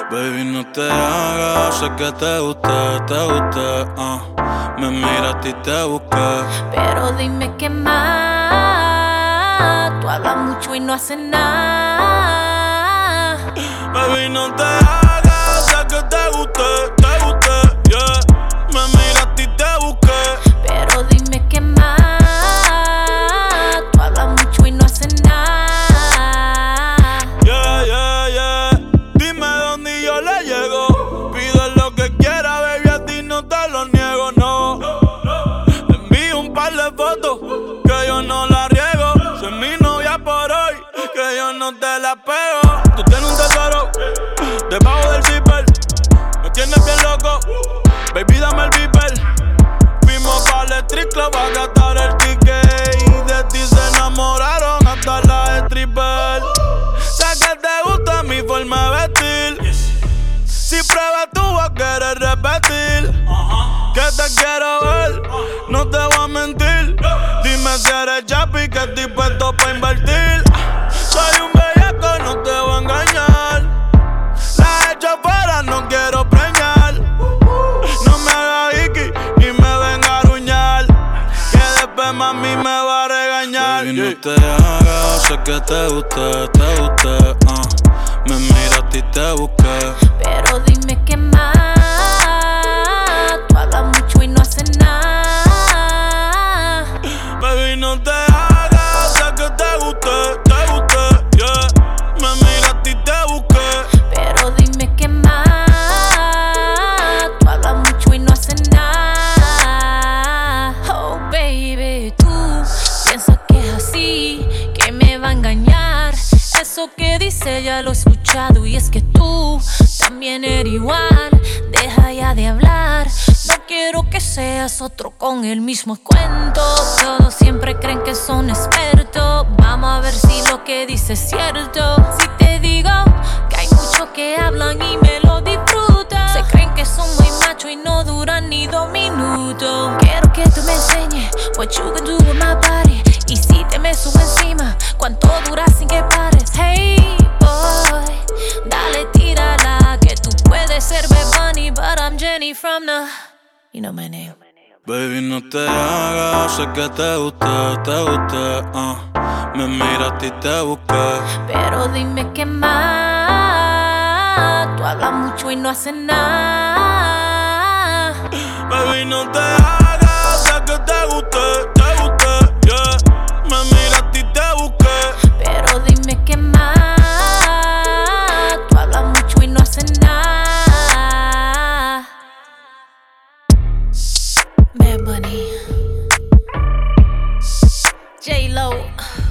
Baby, no te hagas, sé que te gusté, me miraste y te busqué. Pero dime qué más, tú hablas mucho y no haces nada. Baby, no te hagas, sé que te gusté, yeah. Me miraste y te busqué. Pero dime qué más, tú hablas mucho y no haces nada. Yeah. Dime dónde y yo le llego. Pide lo que quiera, baby, a ti no te lo niego, no. Te envío un par de fotos que yo no la riego. Soy mi novia por hoy, que yo no te la pego. Tú tienes un tesoro debajo del zipper. Me tienes bien loco, baby, dame el beeper. Fuimos para el street club a gastar el ticket y de ti se enamoraron hasta las strippers. Sé que te gusta mi forma de vestir. Si pruebas tú vas a querer repetir. Que te quiero ver, no te voy a mentir. Dime si eres chapi, que estoy puesto pa' invertir. Soy un bellaco, no te voy a engañar. La he hecho afuera, no quiero preñar. No me hagas hiki, ni me venga a aruñar, que después mami me va a regañar. Baby, no te hagas, sé que te gusté, me miraste y te busqué. Pero dime qué más, tú hablas mucho y no haces nada. Baby, no te hagas, sé que te gusté, yeah. Me miraste y te busqué. Pero dime qué más, tú hablas mucho y no haces nada. Oh baby, tú piensas que es así, que me va a engañar. Eso que dice ya lo he escuchado y es que tú también eres igual. Deja ya de hablar, no quiero que seas otro con el mismo cuento. Todos siempre creen que son expertos. Vamos a ver si lo que dices es cierto. Si te digo que hay muchos que hablan y me lo disfrutan, se creen que son muy machos y no duran ni 2 minutos. Quiero que tú me enseñes what you can do with my body. Y si te me subo encima, ¿cuánto dura sin que pares? Hey boy, dale tírala, que tú puedes ser Bad Bunny, but I'm Jenny from the, you know my name. Baby, no te hagas, sé que te gusté, me miraste y te busqué. Pero dime qué más, tú hablas mucho y no haces nada. Baby, no te hagas, sé que te gusté, yeah. Me miraste y te busqué. Pero dime qué más, tú hablas mucho y no haces nada. Bad Bunny, J-Lo.